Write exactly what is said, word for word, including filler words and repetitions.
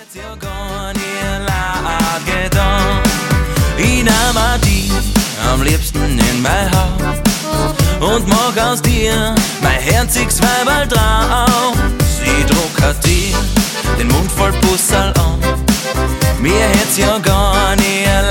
hätt's ja gar nie laut getan. Ich nehm dich am liebsten in mein Haus und mach aus dir mein herziges Weibertraum. Ich druck dir den Mund voll Pussal an, mir hätt's ja gar nie